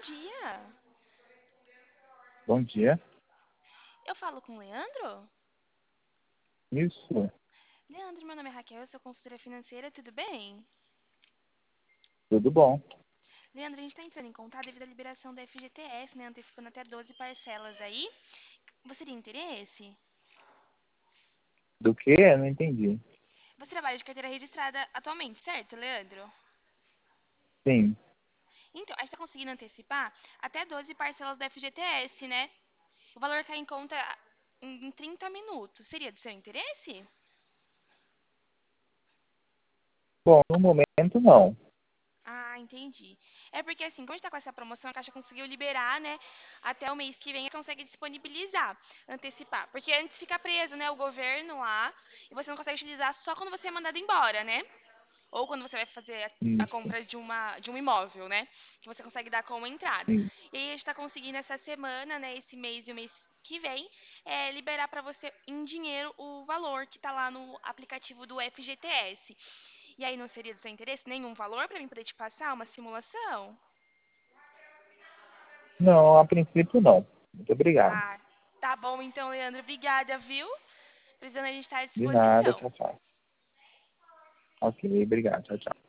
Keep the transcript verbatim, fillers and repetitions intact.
dia. Bom dia. Eu falo com o Leandro? Isso, Leandro, meu nome é Raquel, eu sou consultora financeira, tudo bem? tudo bom. Leandro, a gente está entrando em contato devido à liberação da F G T S, né? Antecipando até doze parcelas aí. Você teria interesse? Do que? Eu não entendi. Você trabalha de carteira registrada atualmente, certo, Leandro? Sim. Então, aí você está conseguindo antecipar até doze parcelas da F G T S, né? O valor cai em conta em em trinta minutos. Seria do seu interesse? Bom, no momento não. Ah, entendi. É porque assim, como a gente tá com essa promoção, a Caixa conseguiu liberar, né? Até o mês que vem, consegue disponibilizar, antecipar. Porque antes fica preso, né? O governo lá, e você não consegue utilizar só quando você é mandado embora, né? Ou quando você vai fazer a, a Isso, compra de, uma, de um imóvel, né? Que você consegue dar como entrada. sim. E aí a gente está conseguindo essa semana, né? Esse mês e o mês que vem, é, liberar para você em dinheiro o valor que está lá no aplicativo do F G T S. E aí não seria do seu interesse nenhum valor para mim poder te passar uma simulação? Não, a princípio não. Muito obrigado. Ah, tá bom então, Leandro. Obrigada, viu? Precisando a gente estar à De nada, disposição. tchau, tchau. Ok, obrigado, tchau, tchau.